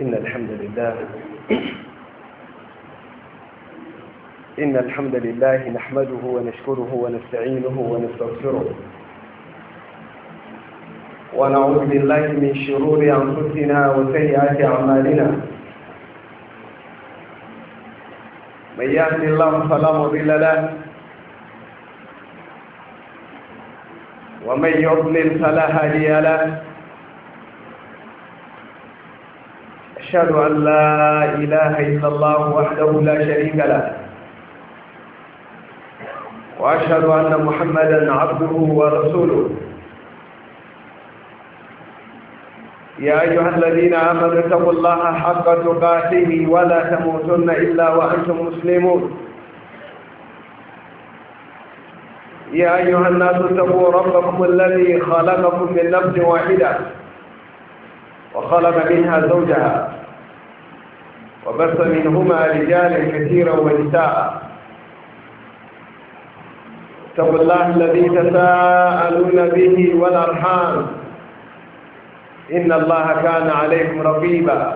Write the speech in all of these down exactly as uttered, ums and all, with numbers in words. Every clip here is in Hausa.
إن الحمد لله إن الحمد لله نحمده ونشكره ونستعينه ونستغفره ونعوذ بالله من شرور أنفسنا وسيئات أعمالنا. من يهد الله فلا مضل له ومن يضلل فلا هادي له. أشهد أن لا إله إلا الله وحده لا شريك له، وأشهد أن محمدا عبده ورسوله. يا أيها الذين آمنوا اتقوا الله حق تقاته ولا تموتن إلا وأنتم مسلمون. يا أيها الناس اتقوا ربكم الذي خلقكم من نفس واحدة وخلق منها زوجها وبث منهما رجالا كثيرا ونساء. اتقوا الله الذي تساءلون به والأرحام إن الله كان عليكم رقيبا.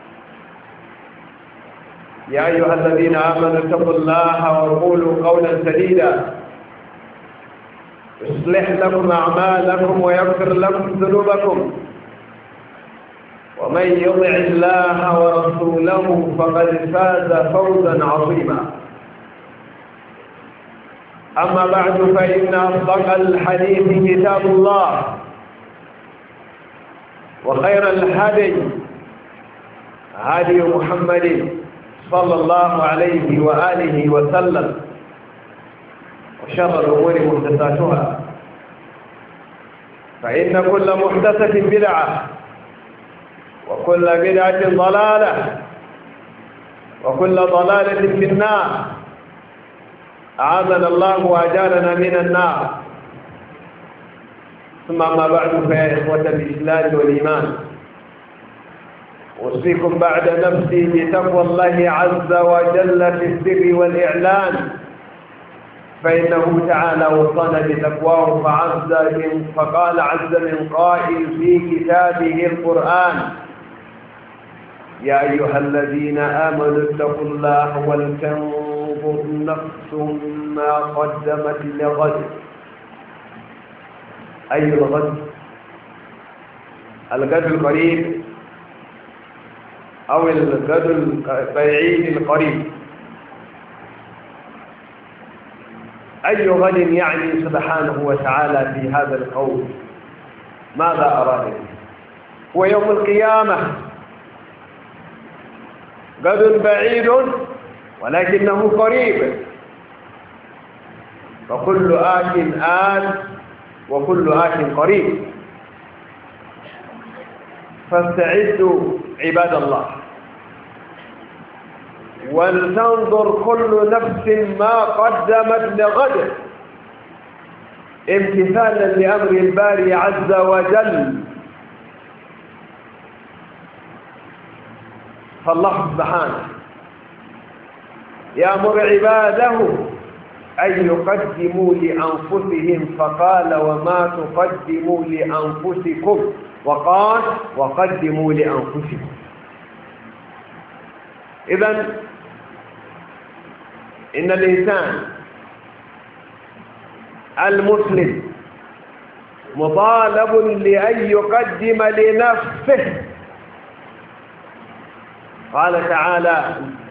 يا أيها الذين آمنوا اتقوا الله وقولوا قولا سديدا يصلح لكم أعمالكم ويغفر لكم ذنوبكم، ومن يطع الله ورسوله فقد فاز فوزا عظيما. أما بعد، فإن أصدق الحديث كتاب الله، وخير الهدي هدي محمد صلى الله عليه وآله وسلم، وشر الأمور محدثاتها، فإن كل محدثة بدعة، وكل بدعة ضلالة، وكل ضلالة في النار. أعاذنا الله وأجارنا من النار. ثم ما بعد، فيا إخوة الإسلام والإيمان، أوصيكم بعد نفسي بتقوى الله عز وجل في السر والإعلان، فإنه تعالى وصانا بتقواه فعز من فقال عز من قائل في كتابه القرآن: يا أيها الذين آمنوا اتقوا الله ولتنظر نفس ما قدمت لغد. أي الغد؟ الغد القريب أو الغد البعيد القريب. أي غد يعني سبحانه وتعالى في هذا القول؟ ماذا أراد؟ هو يوم القيامة، غد بعيد ولكنه قريب، فكل آت آت وكل آت قريب. فاستعدوا عباد الله، ولتنظر كل نفس ما قدمت لغد، امتثالا لأمر الباري عز وجل. فالله سبحانه يأمر عباده أن يقدموا لأنفسهم، فقال: وما تقدموا لأنفسكم، وقال: وقدموا لأنفسكم. إذن إن الإنسان المسلم مطالب لأن يقدم لنفسه. قال تعالى: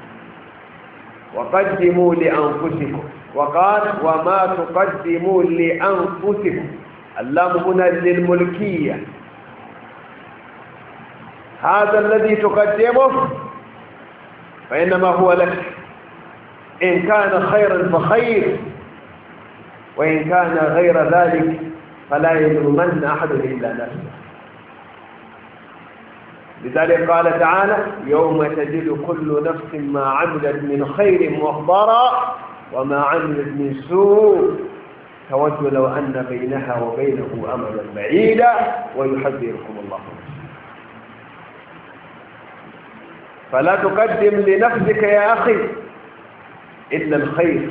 وقدموا لأنفسكم، وقال: وما تقدموا لأنفسكم. اللام هنا للملكية. هذا الذي تقدمه فإنما هو لك، إن كان خيرا فخير، وإن كان غير ذلك فلا يلومن أحد إلا نفسه. لذلك قال تعالى: يوم تجد كل نفس ما عملت من خير محضرا وما عملت من سوء تود لو أن بينها وبينه أمدا بعيدا ويحذركم الله. فلا تقدم لنفسك يا أخي إلا الخير،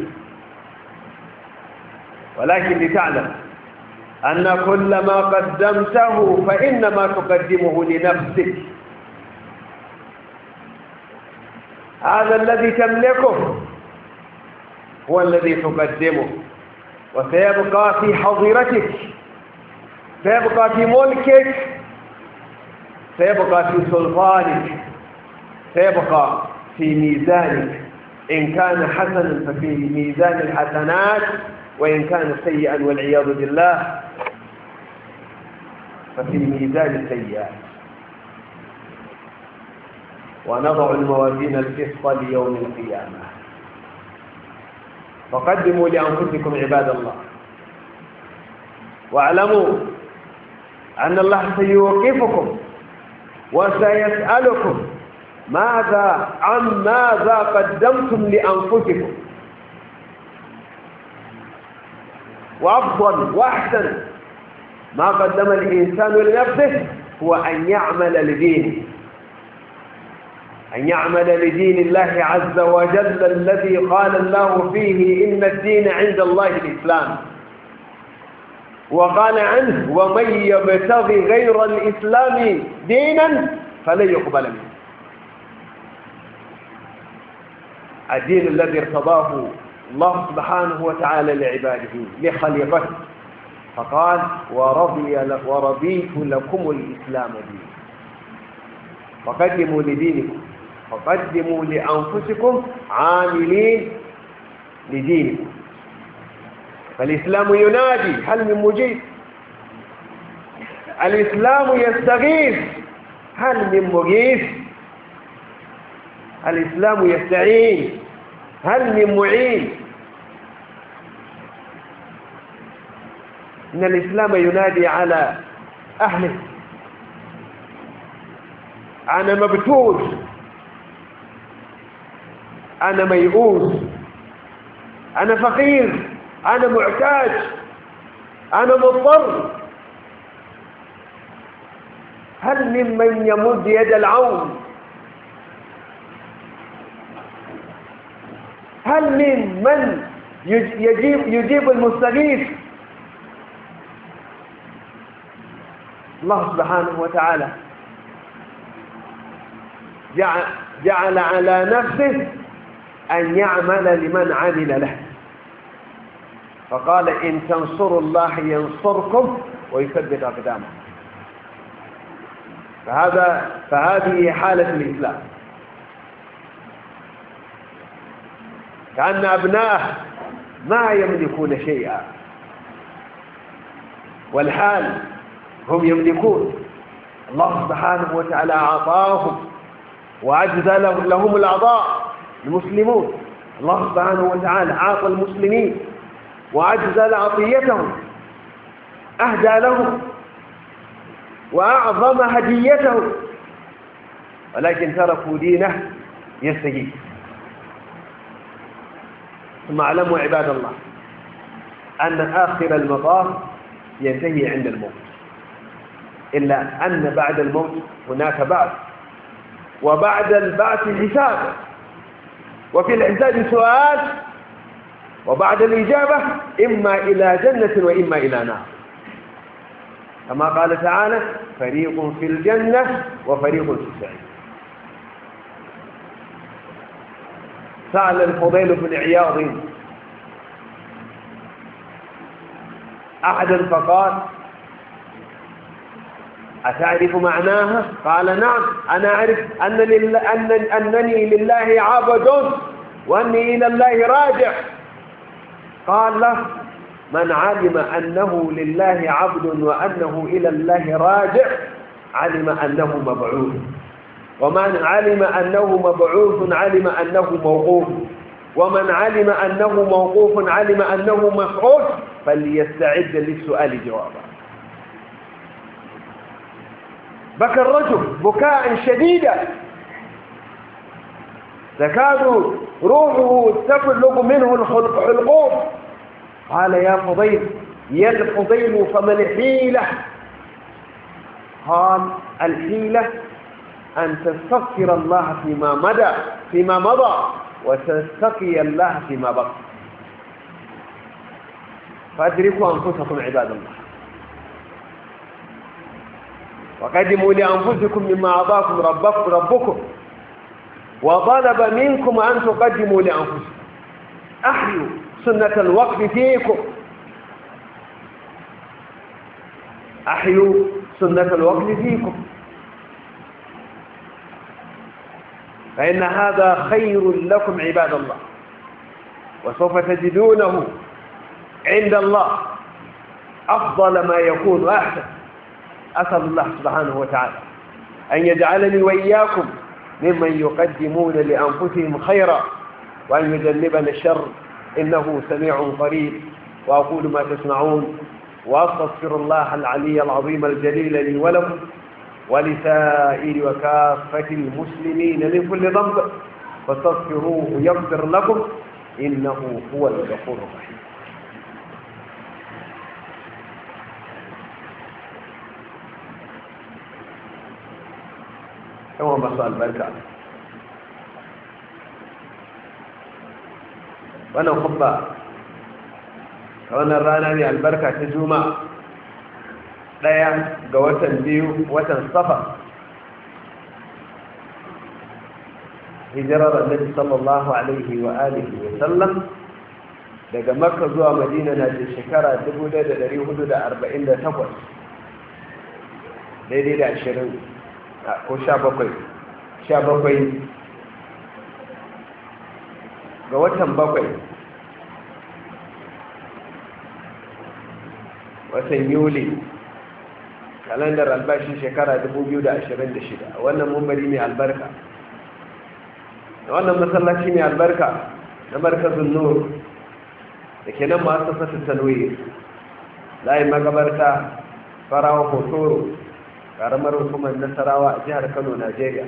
ولكن لتعلم أن كل ما قدمته فإنما تقدمه لنفسك. هذا الذي تملكه هو الذي تقدمه، وسيبقى في حظيرتك، سيبقى في ملكك، سيبقى في سلطانك، سيبقى في ميزانك، إن كان حسنا ففي ميزان الحسنات، وإن كان سيئا والعياذ بالله ففي ميزان السيئات. ونضع الموازين القسط ليوم القيامة. فقدموا لأنفسكم عباد الله، واعلموا أن الله سيوقفكم وسيسألكم ماذا عن ماذا قدمتم لأنفسكم. وأفضل وأحسن ما قدم الإنسان لنفسه هو أن يعمل لدينه، أن يعمل لدين الله عز وجل الذي قال الله فيه إن الدين عند الله الإسلام، وقال عنه ومن يبتغي غير الإسلام دينا فلن يقبل منه. الدين الذي ارتضاه الله سبحانه وتعالى لعباده لخليقته، فقال ورضي ورضيت لكم الإسلام دينا. فقدموا لدينكم، فقدموا لأنفسكم عاملين لدينكم. فالإسلام ينادي هل من مجيب؟ الإسلام يستغيث هل من مغيث؟ الإسلام يستعين هل من معين؟ إن الإسلام ينادي على أهله أنا مبتوش، أنا ميؤوس، أنا فقير، أنا محتاج، أنا مضطر. هل ممن يمد يد العون؟ هل ممن يجيب, يجيب المستغيث؟ الله سبحانه وتعالى جعل, جعل على نفسه أن يعمل لمن عمل له، فقال إن تنصروا الله ينصركم ويثبت أقدامكم. فهذا فهذه حالة الإسلام، كأن أبناءه ما يملكون شيئا، والحال هم يملكون. الله سبحانه وتعالى أعطاهم وأجزى لهم الأعضاء المسلمون. الله سبحانه وتعالى أعطى المسلمين وأجزل عطيتهم، أهدى لهم وأعظم هديتهم، ولكن تركوا دينه يستجيب. ثم اعلموا عباد الله أن آخر المطاف ينتهي عند الموت، إلا أن بعد الموت هناك بعث، وبعد البعث حساب، وفي الحساب سؤال، وبعد الإجابة إما إلى جنة وإما إلى نار، كما قال تعالى فريق في الجنة وفريق في السعير. سأل الفضيل بن عياض أحدا فقال أتعرف معناها؟ قال نعم، أنا أعرف أن لله أن أنني لله عبد وأني إلى الله راجع. قال له من علم أنه لله عبد وأنه إلى الله راجع علم أنه مبعوث، ومن علم أنه مبعوث علم أنه موقوف، ومن علم أنه موقوف علم أنه مسؤول، فليستعد للسؤال جوابا. بكى الرجل بكاء شديدا تكاد روحه تفلق منه الحلقوم. قال يا فضيل يا الفضيل فما الحيلة؟ قال الحيلة أن تستغفر الله فيما مضى فيما مضى وتتقي الله فيما بقي. فأدركوا أنفسكم عباد الله، وقدموا لأنفسكم مما أعطاكم ربكم ربكم وطلب منكم أن تقدموا لأنفسكم أحيوا سنة الوقت فيكم أحيوا سنة الوقت فيكم فإن هذا خير لكم عباد الله وسوف تجدونه عند الله أفضل ما يكون وأحسن. أسأل الله سبحانه وتعالى أن يجعلني وإياكم ممن يقدمون لأنفسهم خيرا وأن يجنبنا الشر إنه سميع قريب. وأقول ما تسمعون وأستغفر الله العلي العظيم الجليل لي ولكم ولسائر وكافة المسلمين من كل ذنب فاستغفروه يغفر لكم إنه هو الغفور الرحيم. كما مساء البركة وأنا خطبة وأنا راني البركة تجمع ɗaya ga watan biyu watan safar hijirar annabi sallallahu alaihi wa alihi wa sallam daga makka zuwa madina na da shekara dubu ɗaya da ɗari hudu da arba'in da takwas daidai da ashirin ko sha bakwai sha bakwai ga watan bakwai watan yuli kalandar albashi shekara dubu biyu da ashirin da shida wannan mumbari mai albarka da wannan masallaci mai albarka na markazin nur da ke nan masu sassan talwiyar layin magabarta farawa hotoro ƙaramar hukumar nasarawa a jihar kano najeriya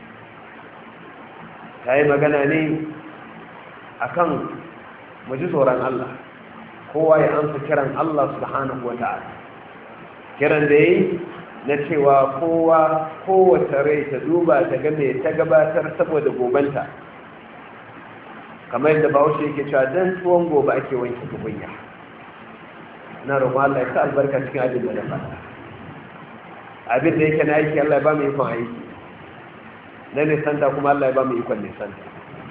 ta yi magana ne a kan muji tsoron allah kowa ya amsa kiran allah subhanahu wa ta'ala kiran da yi na cewa kowa kowace rai ta duba ta game ta gabatar saboda gobanta kamar yadda bahaushe yake cewa don tuwon gobe ake wanke tukunya na roƙon Allah ya sa albarka cikin abin da na faɗa abin da yake na aiki Allah ya ba mu ikon aiki na nisanta kuma Allah ya ba mu ikon nisanta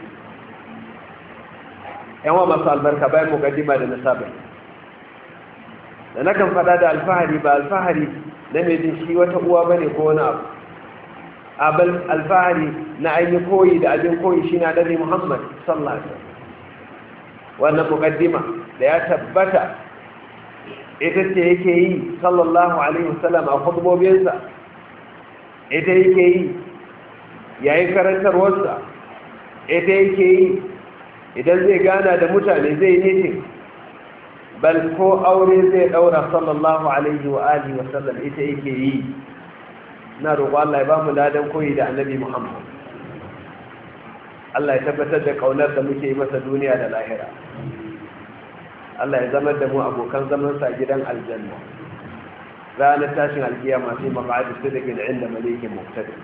yanwa masu albarka bayan mukaddima da na saba da na kan fada da alfahari ba alfahari na mai jin shi wata uwa ba ne ko wani abu abin alfahari na ainihin koyi da abin koyi shi na ɗari muhammad sallallahu alaihi wasallam wannan mukaddima da ya tabbata ita ce yake yi sallallahu alaihi wasallam a khutbobinsa ita yake yi yayin karantarwarsa ita yake yi idan zai gana da mutane zai yi bal ko aure zai daura sallallahu alaihi wa alihi wa sallam ita yake yi na roƙo Allah ya ba mu ladan koyi da annabi Muhammad Allah ya tabbatar da kaunar da muke yi masa duniya da lahira Allah ya zama da mu abokan zaman sa gidan aljanna ranar tashin alkiyama sai maqadi sidiqin inda malikin muqtadir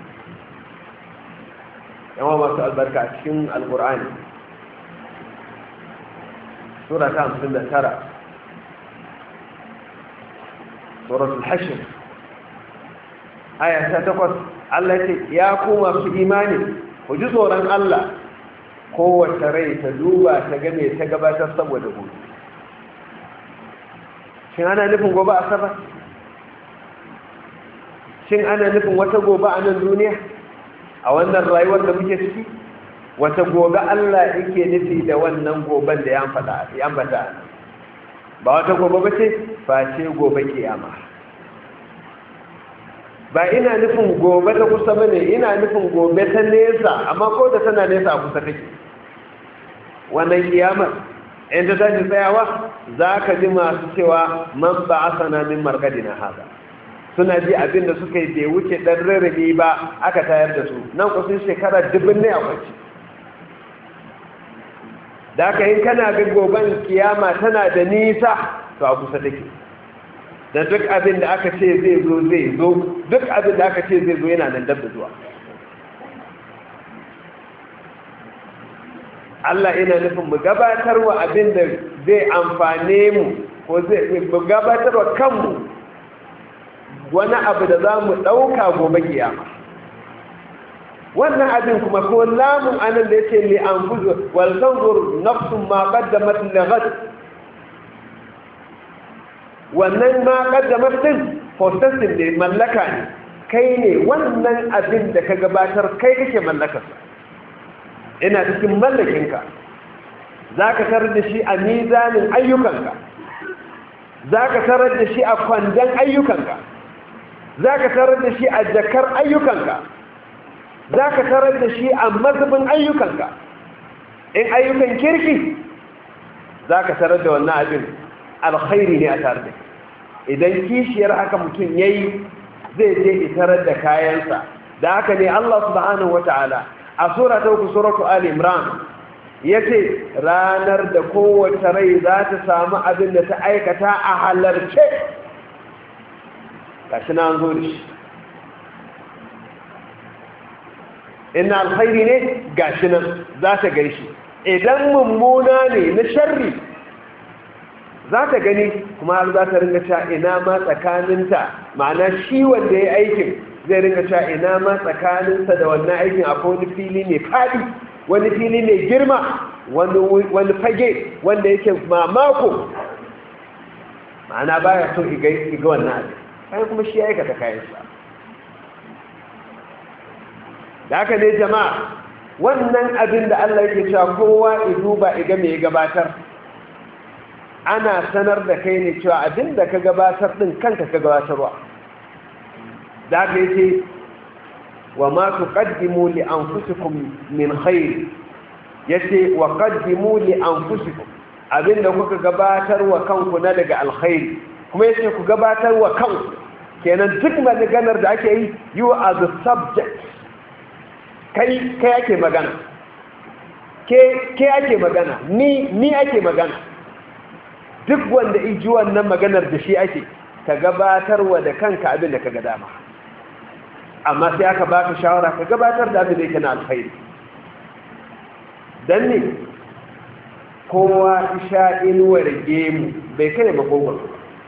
yawa masu albarka a cikin alqur'ani sura ta hamsin da tara suratul hashr aya ta takwas Allah ce ya ku masu imani ku ji tsoron Allah kowace rai ta duba ta game ta gabatar saboda gobe shin ana nufin gobe asabar shin ana nufin wata gobe a nan duniya a wannan rayuwar da muke ciki wata gobe Allah yake nufi da wannan goben da ya ambata ya ambata ba wata gobe ba ce face gobe kiyama ba ina nufin gobe ta kusa bane ina nufin gobe ta nesa amma ko da tana nesa a kusa take wannan kiyamar in ta tashi tsayawa za ka ji masu cewa man ba asana min markadina haza suna ji abin da suka yi bai wuce ɗan rarrabe ba aka tayar da su nan kusan shekara dubin ne a kwanci da aka yin kana ga goben kiyama tana da nisa to a kusa take da duk abin da aka ce zai zo zai zo duk abin da aka ce zai zo yana nan dab da zuwa Allah ina nufin mu gabatar wa abin da zai amfane mu ko zai mu gabatar wa kanmu wani abu da za mu ɗauka gobe kiyama wannan abin kuma ko lamun anan da yake li anfusu wal tanzur nafsun ma qaddamat li ghad wannan ma qaddamat din possession ne mallaka ne kai ne wannan abin da ka gabatar kai kake mallakar ina cikin mallakinka zaka tarar da shi a mizanin ayyukanka zaka tarar da shi a kwandon ayyukanka zaka tarar da shi a jakar ayyukanka za ka tarar da shi a mazubin ayyukanka in ayyukan kirki za ka tarar da wannan abin alkhairi ne a tare da idan kishiyar haka mutum ya yi zai je tarar da kayansa da haka ne Allah subhanahu wa ta'ala a sura ta uku suratu Ali Imran ya ce ranar da kowace rai za ta samu abin da ta aikata a halarce gashi na an zo da shi ina alkhairi ne gashi nan za ta gaishe idan mummuna ne na sharri za ta gani kuma har za ta ringa cewa ina ma tsakaninta ma'ana shi wanda ya aikin zai ringa cewa ina ma tsakaninsa da wannan aikin akwai wani fili mai faɗi wani fili mai girma wani fage wanda yake mamako ma'ana baya so iga wannan abin kayan kuma shi ya aikata kayansa da haka ne jama'a wannan abin da Allah yake cewa kowa iduba iga mai gabatar ana sanar da kai ne cewa abin da ka gabatar din kanka ka gabatarwa da haka yake wa ma tuqaddimu li anfusikum min khair yace wa qaddimu li anfusikum abinda kuka gabatar wa kanku na daga alkhairi kuma yace ku gabatar wa kanku kenan duk maganar da ake yi you are the subject kai kai ake magana ke ke ake magana ni ni ake magana duk wanda iji wannan maganar da shi ake ka gabatarwa da kanka abin da kaga dama amma sai aka baka shawara ka gabatar da abin da yake na alkhairi dan ne kowa isha inuwar gemu bai kare makogwaro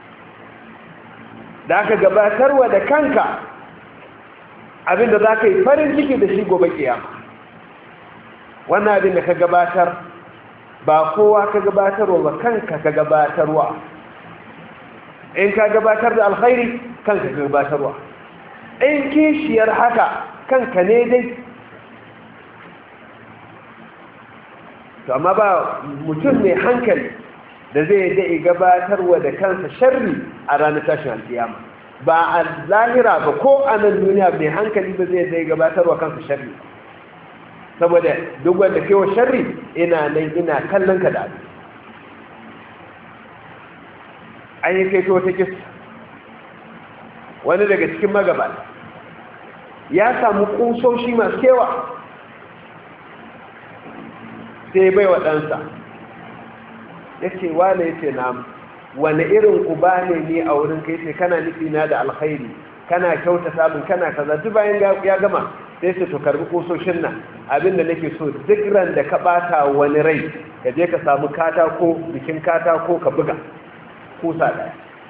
da aka gabatarwa da kanka abinda za ka yi farin ciki da shi gobe kiyama wannan abin da ka gabatar ba kowa ka gabatarwa ba kanka ka gabatarwa in ka gabatar da alkhairi kanka ka gabatarwa in kishiyar haka kanka ne dai to amma ba mutum mai hankali da zai dai gabatarwa da kansa sharri a ranar tashin alkiyama ba a zahira ba ko a nan duniya mai hankali ba zai dai gabatarwa kansa sharri saboda duk wanda kewa sharri ina nan ina kallon ka da abu an yi kai ta wata kisa wani daga cikin magabata ya samu kusoshi masu kewa sai bai wa ɗansa ya ce wane ya ce na wane irin uba ne ni a wurin kai ce kana nufi na da alkhairi kana kyauta samun kana kaza duk bayan ya gama sai su to karbi kusoshin nan abinda nake so duk ran da ka bata wani rai ka je ka samu katako bikin katako ka buga kusa ɗaya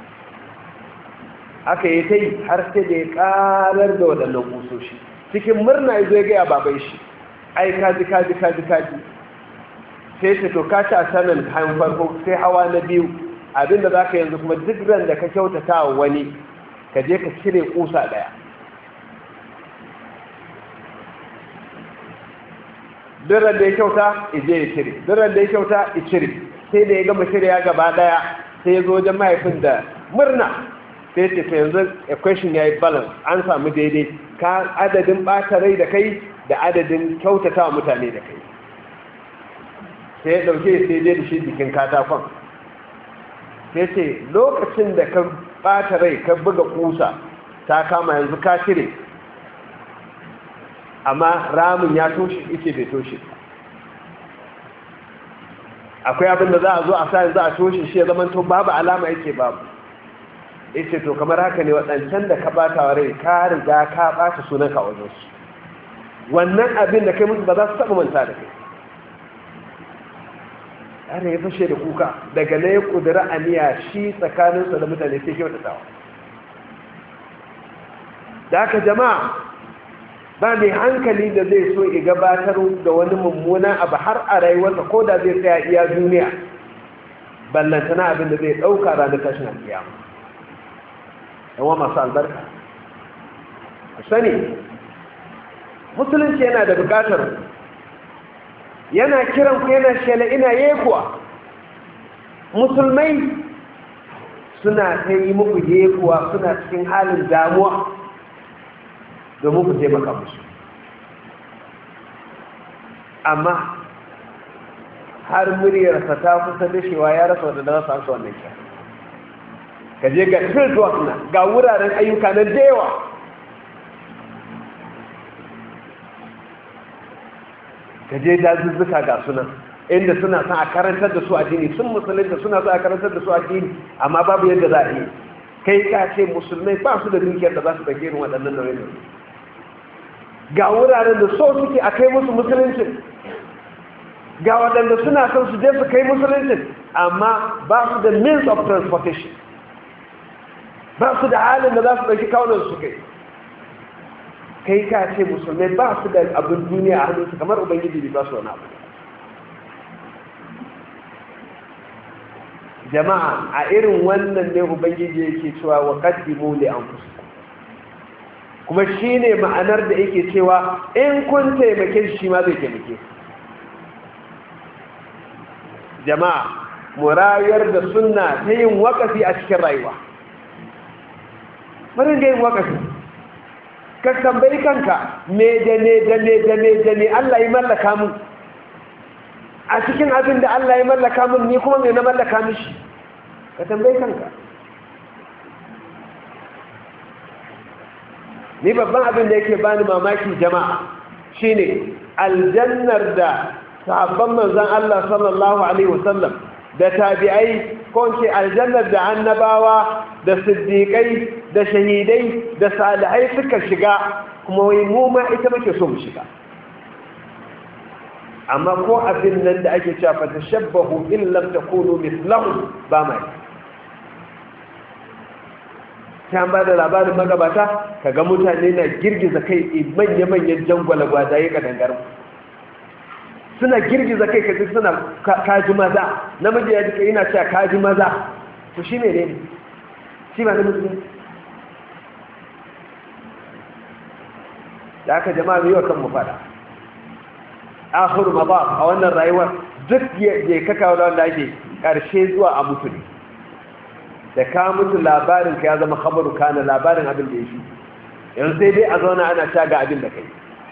aka yi ta yi har sai da ya karar da waɗannan kusoshi cikin murna ya zo ya gaya babai shi ai kaji kaji kaji kaji sai ce to ka ci a sanin hayan farko sai hawa na biyu abinda za ka yanzu kuma duk ran da ka kyautata wa wani ka je ka cire kusa ɗaya duk ran da ya kyauta ije ya cire duk ran da ya kyauta ya cire sai da ya gama shirya gaba ɗaya sai ya zo wajen mahaifin da murna sai ce ta yanzu equation ya yi balance an samu daidai ka adadin ɓata rai da kai da adadin kyautata wa mutane da kai sai ya ɗauke sai dai da shi jikin katakon sai ce lokacin da ka ɓata rai ka buga kusa ta kama yanzu ka cire amma ramin ya toshe ice bai toshe akwai abin da za a zo a sa yanzu a toshe shi ya zama to babu alama yake babu yace to kamar haka ne waɗancan da ka ɓata wa rai ka riga ka ɓata sunanka a wajensu wannan abin da kai musu ba za su taɓa manta da kai ana ya fashe da kuka daga na ya ƙudura aniya shi tsakaninsa da mutane sai kyautatawa da haka jama'a ba mai hankali da zai so ya gabatar da wani mummuna abu har a rayuwarsa ko da zai tsaya iya duniya ballantana abin da zai ɗauka ranar tashin alkiyama. yawa masu albarka ku sani musulunci yana da bukatar yana kiran ku yana shela ina yekuwa musulmai suna ta yi muku yekuwa suna cikin halin damuwa domin ku taimaka musu, amma har muryarsa ta kusa dashewa ya rasa wadda za su amsa wannan kira. ka je ga field work na ga wuraren ayyuka na dewa ka je dazuzzuka ga sunan inda suna son a karantar da su addini, sun musulun da suna son a karantar da su addini, amma babu yadda za a yi. kai ka ce musulmai ba su da dukiyar da za su dake irin waɗannan nauyin. ga wuraren da so suke a kai musu musuluncin, ga waɗanda suna son su je su kai musuluncin, amma ba su da means of transportation, ba su da halin da za su ɗauki kawunan su kai. kai ka ce musulmai ba su da abin duniya a hannunsu kamar ubangiji ba su wani abu. jama'a a irin wannan ne ubangiji yake cewa wa qaddimu li anfusikum, kuma shine ma'anar da yake cewa in kun taimake shi ma zai taimake. jama'a mu rayar da sunna ta yin wakafi a cikin rayuwa. bari ga yin wakafi ka tambayi kanka me da ne da ne da ne da ne Allah ya mallaka mu a cikin abin da Allah ya mallaka mun ni kuma me na mallaka mishi, ka tambayi kanka. ni babban abin da yake bani mamaki jama'a shine aljannar da sahabban manzon Allah sallallahu alaihi wasallam da tabi'ai ko ce aljannar da annabawa da siddiqai da shahidai da salihai suka shiga, kuma wai mu ma ita muke so mu shiga. amma ko abin nan da ake cewa fa tashabbahu in lam takunu mithlahu ba mai. ta ba da labarin magabata kaga mutane na girgiza kai manya-manyan jangwala gwadaye kadangarin suna girgiza kai kaji suna kaji maza, namiji ya jika yana cewa kaji maza, to shi ne ne shi ba na musulmi. da aka jama'a mai yi wa kanmu fada akhir mabab a wannan rayuwar duk ya kakawa da wanda ake karshe zuwa a mutu ne. da ka mutu labarin ka ya zama khabaru kana labarin abin da ya shi, yanzu sai dai a zauna ana ta ga abin da kai.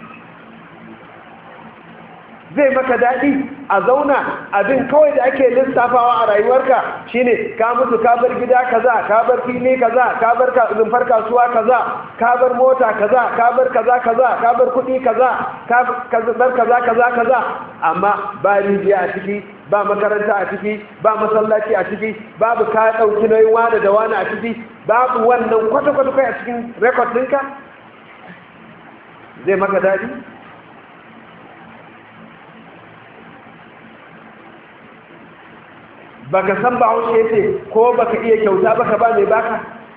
zai maka daɗi a zauna abin kawai da ake lissafawa a rayuwarka shine ka mutu ka bar gida kaza, ka bar fili kaza, ka bar rumfar kasuwa kaza, ka bar mota kaza, ka bar kaza kaza, ka bar kuɗi kaza, ka bar kaza kaza kaza, amma ba rijiya a ciki, ba makaranta a ciki, ba masallaci a ciki, babu ka ɗauki nauyin wani da wani a ciki, babu wannan kwata-kwata kai a cikin rekod ɗinka. zai maka daɗi? baka san ba haushe ce ko baka iya kyauta baka ba mai baka,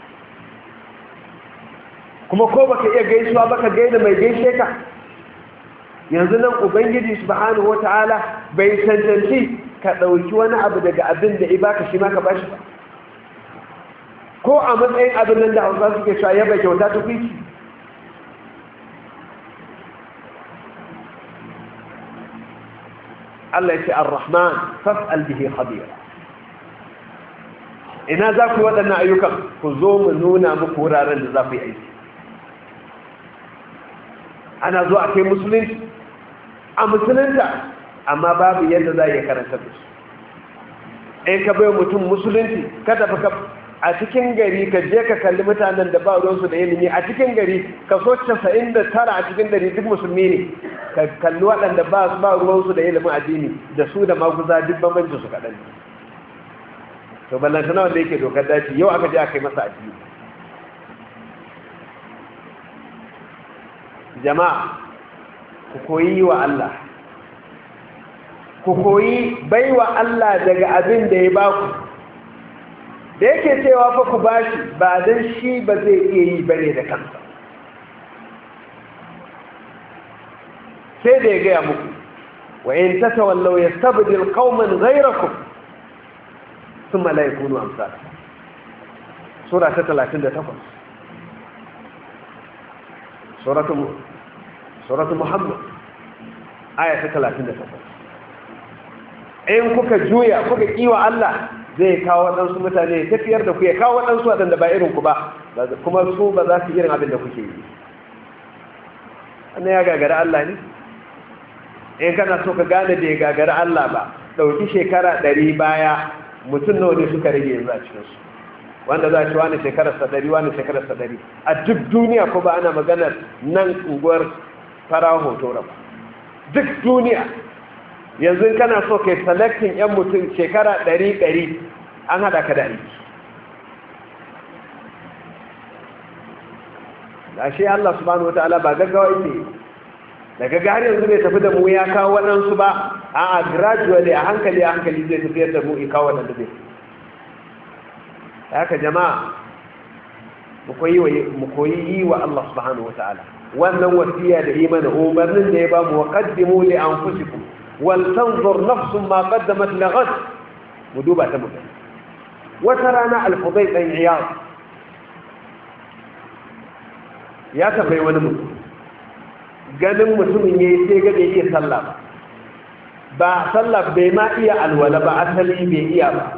kuma ko baka iya gaisuwa baka gaida mai gaishe ka. yanzu nan ubangiji subhanahu wata'ala bai cancanci ka ɗauki wani abu daga abin da i baka shi ma ka bashi ba, ko a matsayin abin nan da hausa suke cewa yaba kyauta ta kwiki. Allah ya ce ar-rahman fas'al bihi khabira. ina za ku yi waɗannan ayyukan? ku zo mu nuna muku wuraren da za ku yi aiki. ana zo a kai musulunci a musulunta, amma babu yadda za a iya karanta da su. in ka bai mutum musulunci ka tafi ka a cikin gari ka je ka kalli mutanen da ba ruwansu da ilimi a cikin gari ka so casa'in da tara a cikin gari duk musulmi ne, ka kalli waɗanda ba ruwansu da ilimin addini da su da maguza duk bambancin su kaɗan. to ballantana wanda yake dokar daji yau aka je aka yi masa addini. jama'a ku koyi wa Allah, ku koyi bai wa Allah daga abin da ya baku, da yake cewa fa ku bashi ba don shi ba zai iya yi bane da kansa. sai da ya gaya muku wa in tatawallaw yastabdil qauman ghayrakum thumma la yakunu amsal sura ta talatin da takwas suratu suratu muhammad aya ta talatin da takwas in kuka juya kuka kiwa Allah zai kawo waɗansu mutane tafiyar da ku ya kawo waɗansu waɗanda ba irin ku ba kuma su ba za su irin abin da kuke yi wannan ya gagara Allah ne in kana so ka gane da ya gagara Allah ba ɗauki shekara ɗari baya mutum nawa ne suka rage yanzu a cikinsu wanda za a ci wani shekararsa ɗari wani shekararsa ɗari a duk duniya ko ba ana maganar nan unguwar farawa hoto ba duk duniya yanzu kana so kai selecting yan mutum shekara ɗari ɗari an haɗa ka da aiki ashe Allah subhanahu wataala ba gaggawa yake daga har yanzu bai tafi da mu ya kawo waɗansu ba a gradually a hankali a hankali zai tafiyar da mu ya kawo waɗanda zai haka jama'a mu koyi yi wa Allah subhanahu wataala wannan wasiya da imani umarnin da ya ba mu wa qaddimu li anfusikum wal tanzur nafsun ma qaddamat li ghad mu duba ta mutum wata rana al-fudayl bin iyad ya tafi wani mutum ganin mutumin yayi sai ga bai iya sallah ba ba sallah bai ma iya alwala ba asali bai iya ba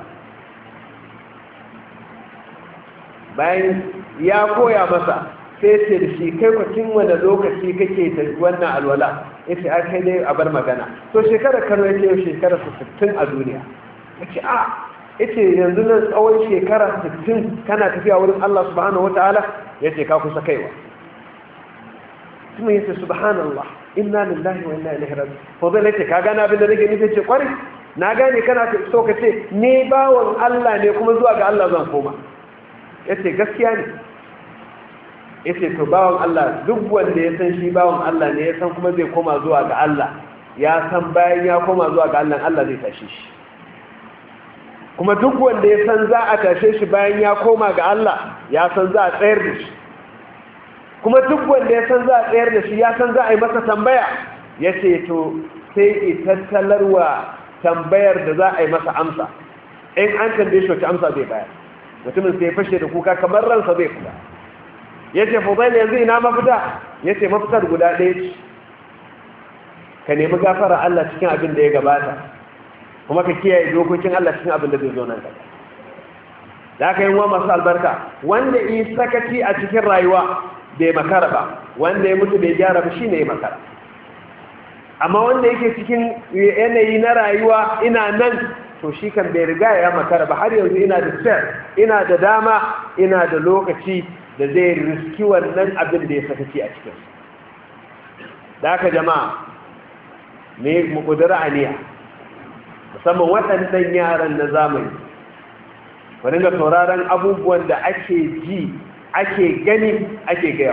bayan ya koya masa sai ce da shi kai kwacin wani lokaci kake ta wannan alwala ya ce a kai ne a bar magana to shekarar kano ya ce yau shekarar sittin a duniya ya ce a ya ce yanzu nan tsawon shekara sittin kana tafiya wurin Allah subhanahu wa ta'ala ya ce ka kusa kaiwa kuma ya ce subhanallah inna lillahi wa inna ilaihi raji'un ko zai ce ka gane abin da nake nufi ce kwari na gane kana so ka ce ni bawon Allah ne kuma zuwa ga Allah zan koma ya ce gaskiya ne ya ce to bawan Allah duk wanda ya san shi bawan Allah ne ya san kuma zai koma zuwa ga Allah ya san bayan ya koma zuwa ga Allah Allah zai tashe shi kuma duk wanda ya san za a tashe shi bayan ya koma ga Allah ya san za a tsayar da shi kuma duk wanda ya san za a tsayar da shi ya san za a yi masa tambaya ya ce to sai itattalarwa tambayar da za a yi masa amsa in an tambaye shi wata amsa zai bayar mutumin sai fashe da kuka kamar ransa zai fita ya ce fudail yanzu ina mafita ya ce mafitar guda ɗaya ce ka nemi gafara Allah cikin abin da ya gabata kuma ka kiyaye dokokin Allah cikin abin da zai zo nan gaba da aka yi wa masu albarka wanda yi sakaci a cikin rayuwa bai makara ba wanda ya mutu bai gyara ba shine ya makara amma wanda yake cikin yanayi na rayuwa ina nan to shi kan bai riga ya makara ba har yanzu ina da spare ina da dama ina da lokaci da zai riski wannan abin da ya sakaci a cikin da haka jama'a ne mu kudura aniya musamman waɗannan yaran na zamani ku dinga sauraron abubuwan da ake ji ake gani ake gaya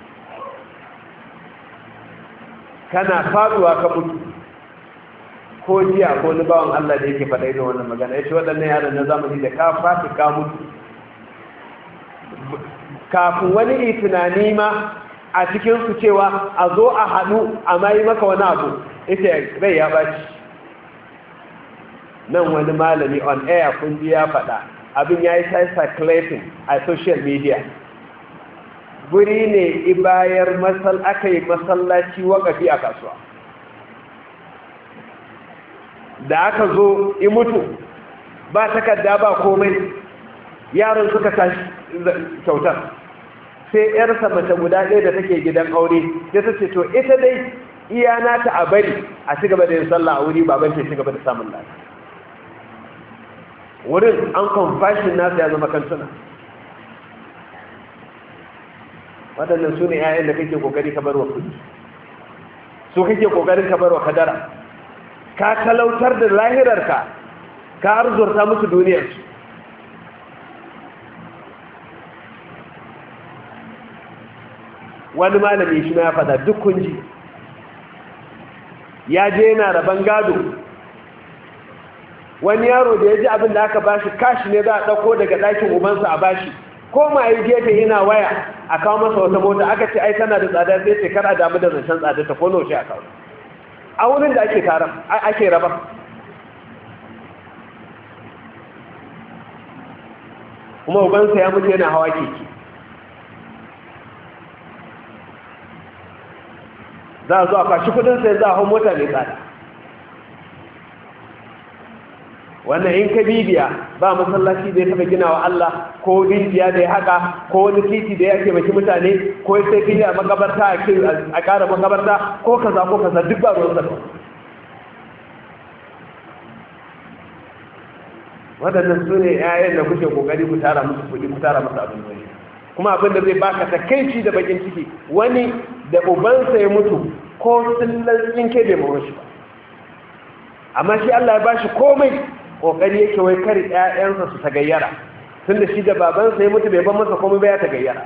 kana faduwa ka mutu ko jiya ko ni bawan Allah da yake faɗa irin wannan magana yace waɗannan yaran na zamani da ka fasu ka mutu kafin wani yi tunani ma a cikin su cewa a zo a haɗu a mai maka wani abu ita rai ya baci nan wani malami on air kun ji ya faɗa abin ya yi circulating a social media guri ne ibayar masal aka yi masallaci wakafi a kasuwa da aka zo i mutu ba takarda ba komai yaron suka tashi kyautar sai yarsa mace guda ɗaya da take gidan aure sai ta ce to ita dai iyana ta a bari a ci gaba da yin sallah a wuri baban ta ci gaba da samun lafiya wurin an confession nasa ya zama kantuna waɗannan su ne 'ya'yan da kake kokari ka barwa kudi su kake kokarin ka barwa kadara ka talautar da lahirarka ka arzurta musu duniyarsu wani malami shi ya fada duk kunji ya je yana raban gado wani yaro da ya ji abin da aka bashi kashi ne za a ɗauko daga ɗakin ubansa a bashi ko ma yi gefe yana waya a kawo masa wata mota aka ce ai tana da tsada sai ce kar a damu da zancen tsada ta ko naushe a kawo a wurin da ake taron ake raba. Kuma ubansa ya mutu yana hawa keke. Za a zo a kwashi kudinsa ya za a hau mota mai tsada. Wannan in ka bibiya ba masallaci da ya taba gina wa Allah, ko rijiya da ya haka, ko wani titi da ya taimaki mutane, ko sai fili a makabarta a ƙara makabarta, ko kaza ko kaza duk ba ruwan zaka. Waɗannan su ne ‘ya'yan da kuke ƙoƙari ku tara musu kuɗi, ku tara musu abin wani. Kuma abin da zai baka takaici da bakin ciki, wani da ubansa ya mutu ko tsillan tsinke bai mawa shi ba. Amma shi Allah ya ba shi komai, ƙoƙari yake wai kar ‘ya'yansa su tagayyara, tun da shi da babansa ya mutu bai ban masa komai ba ya tagayyara.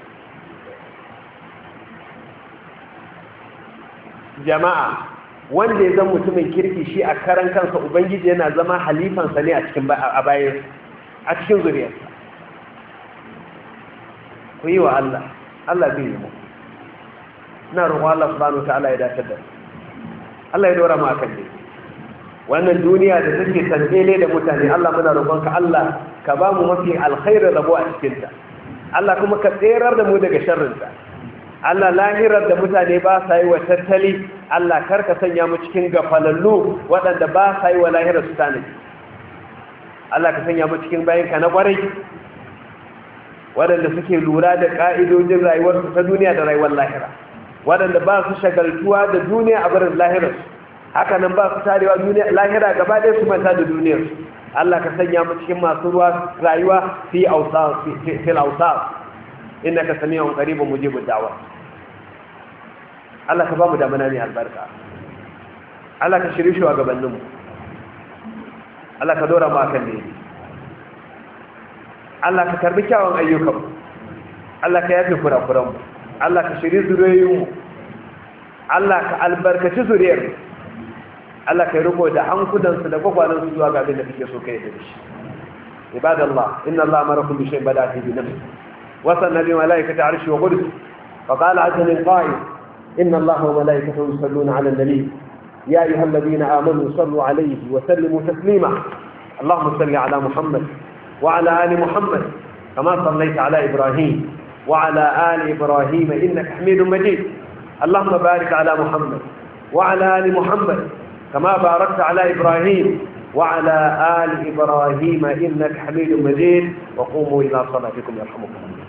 Jama'a, wanda ya zama mutumin kirki shi a karan kansa Ubangiji yana zama halifansa ne a cikin a bayan a cikin zuriyarsa. Ku yi wa Allah, Allah zai yi mu. Ina roƙon Allah subhanahu wa ta'ala ya dace da Allah ya dora mu akan ne. Wannan duniya da take tantele da mutane, Allah muna roƙonka Allah ka ba mu mafi alkhairin rabo a cikinta. Allah kuma ka tserar da mu daga sharrinta. Allah lahirar da mutane ba sa yi wa tattali, Allah karka sanya mu cikin gafalallu waɗanda ba sa yi wa lahirar su tanadi. Allah ka sanya mu cikin bayanka na ƙwarai waɗanda suke lura da ƙa'idojin rayuwarsu ta duniya da rayuwar lahira, waɗanda ba su shagaltuwa da duniya a barin lahirarsu, haka nan ba su tarewa duniya lahira gaba ɗaya su manta da duniyarsu. Allah ka sanya mu cikin masu ruwa rayuwa fi awsar fil awsar innaka sami'un qaribun mujibud da'wa. Allah ka ba mu damana ne albarka. Allah ka shirye shi wa gabanin mu. Allah ka dora mu akan ne. Allah ka karbi kyawun ayyukan mu. Allah ka yafe kurakuran mu. Allah ka shirye zuriyoyin mu. Allah ka albarkaci zuriyar mu. Allah ka riko da hankudansu da gwagwalansu zuwa ga abin da kake so kai da shi. Ibadallah, inna Allah amarakum bi shay'in bada'a fi nafsi wa sanna bi malaikati arshi wa qudus fa qala azza min qa'il inna Allah wa malaikatahu yusalluna 'ala an-nabi ya ayyuhalladhina amanu sallu 'alayhi wa sallimu taslima. Allahumma salli 'ala Muhammad wa 'ala ali Muhammad kama sallaita 'ala Ibrahim wa 'ala ali Ibrahim innaka Hamidum Majid. Allahumma barik 'ala Muhammad wa 'ala ali Muhammad كما باركت على إبراهيم وعلى آل إبراهيم إنك حميد مجيد. وقوموا إلى صلاتكم يرحمكم الله.